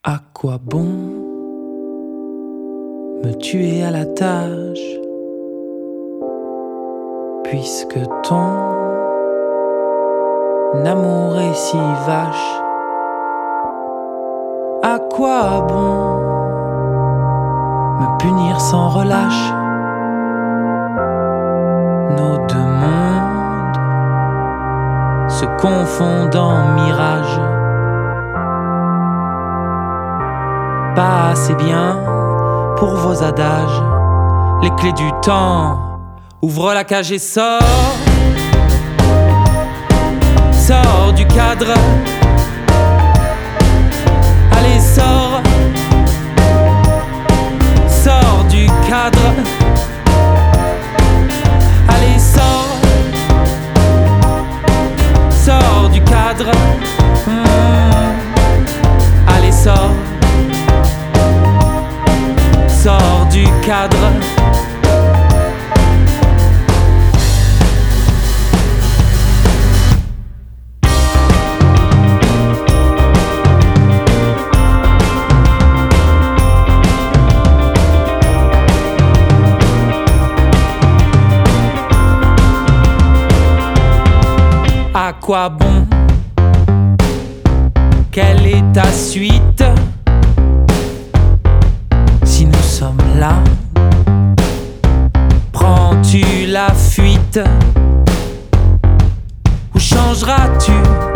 À quoi bon me tuer à la tâche, puisque ton amour est si vache? À quoi bon me punir sans relâche? Nos deux mondes se confondent en mirage. Pas assez bien pour vos adages. Les clés du temps, ouvre la cage et sors. Sors du cadre. Allez, sors. Sors du cadre. Allez, sors. Sors du cadre. Allez, sors. Sors du cadre. À quoi bon? Quelle est ta suite? Si nous sommes là, prends-tu la fuite? Ou changeras-tu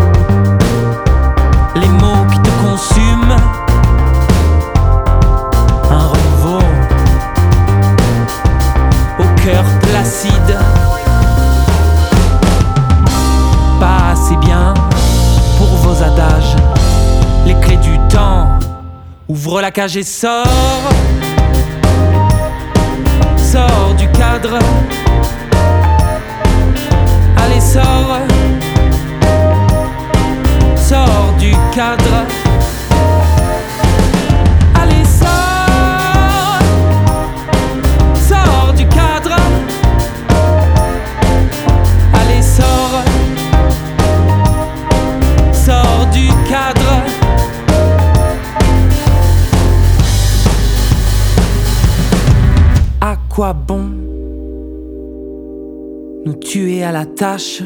les mots qui te consument? Un renouveau au cœur placide. Pas assez bien pour vos adages. Les clés du temps, ouvre la cage et sors. Sors du cadre. Allez, sors. Sors du cadre. Allez, sors. Sors du cadre. Allez, sors. Sors du cadre. À quoi bon nous tuer à la tâche,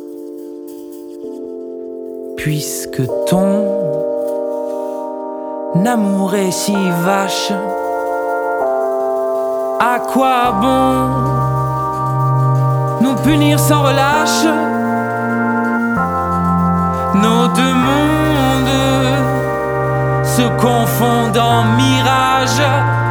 puisque ton amour est si vache? À quoi bon nous punir sans relâche? Nos deux mondes se confondent en mirage.